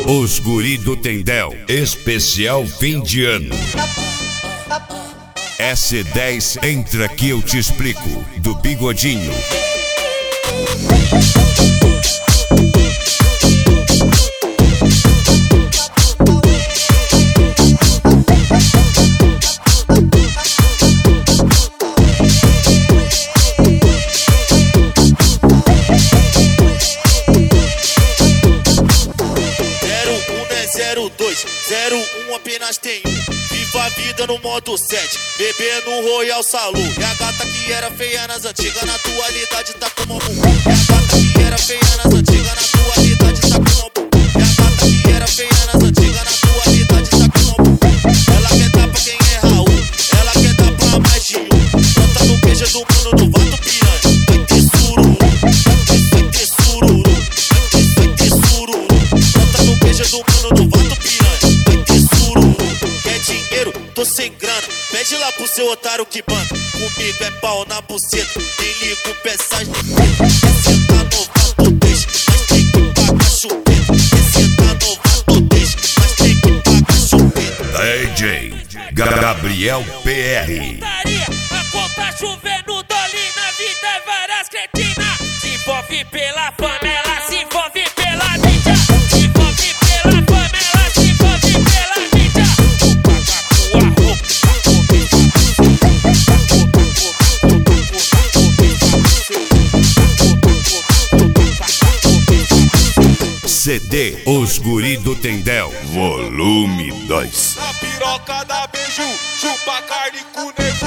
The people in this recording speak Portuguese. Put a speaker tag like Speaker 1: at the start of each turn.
Speaker 1: Os Guri do Tendel, especial fim de ano. S10, entra que eu te explico, do Bigodinho.
Speaker 2: Apenas tem um, viva a vida no modo 7, bebê no Royal Salão. É a gata que era feia nas antigas, na atualidade tá como um. É a gata que era feia nas antigas, na atualidade tá como um. É a gata que era feia nas antigas, na atualidade tá como um. Ela quer dar pra quem é Raul, ela quer dar pra mais de um. Planta no beijo do mano no vato piranha. Vai ter sururu, vai ter sururu, vai ter sururu. Planta no beijo do mano no vato piranha. Tô sem grana, pede lá pro seu otário que banca. Comigo é pau na buceta, nem ligo peças de preto. Esse tá novato, deixa, mas tem que pagar chupeta. Esse tá novato, deixa, mas tem que pagar chupeta.
Speaker 1: DJ Gabriel PR.
Speaker 3: A conta chovendo, dole na vida é várias cretinas. Se envolve pela panela, se envolve pela mídia. Se envolve pela panela, se envolve pela mídia.
Speaker 1: CD Os Guri do Tendel, volume 2.
Speaker 2: Na piroca da beijo, chupa carne com nego.